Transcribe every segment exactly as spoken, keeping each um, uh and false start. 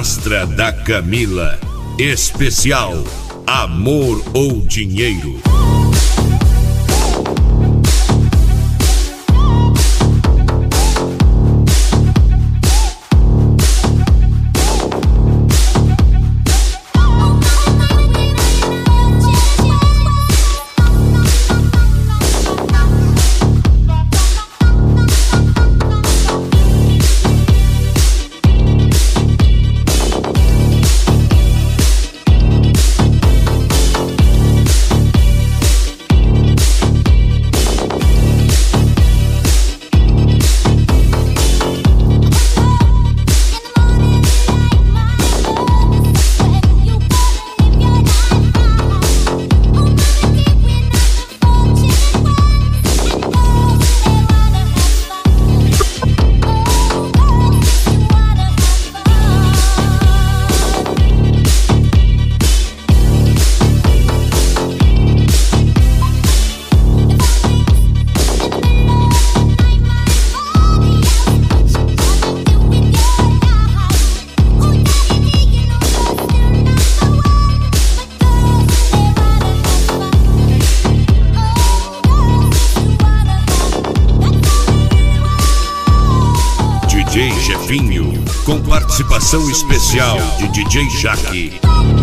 Madrastra da Camila. Especial Amor ou Dinheiro. D J Jefinho, com participação especial de D J Jaque.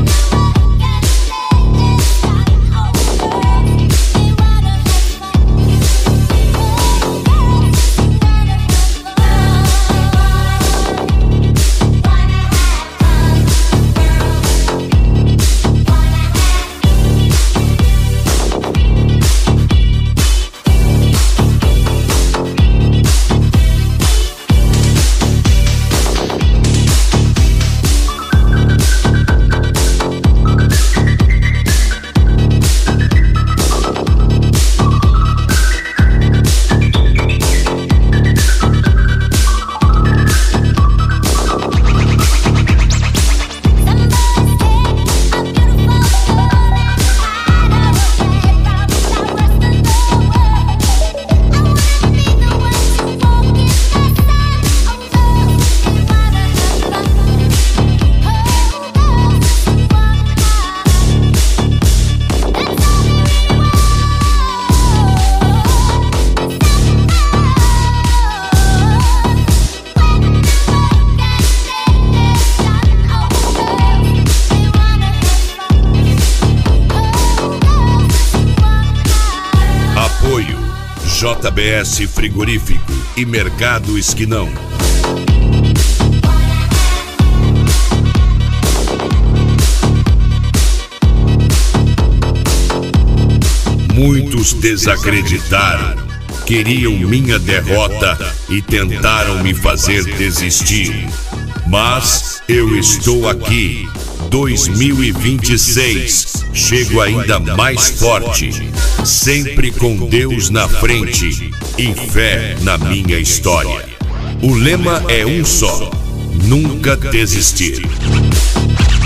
Apoio J B S Frigorífico e Mercado Esquinão. Muitos desacreditaram, queriam minha derrota e tentaram me fazer desistir. Mas eu estou aqui, dois mil e vinte e seis, chego ainda mais forte, sempre com Deus na frente e fé na minha história. O lema é um só: nunca desistir.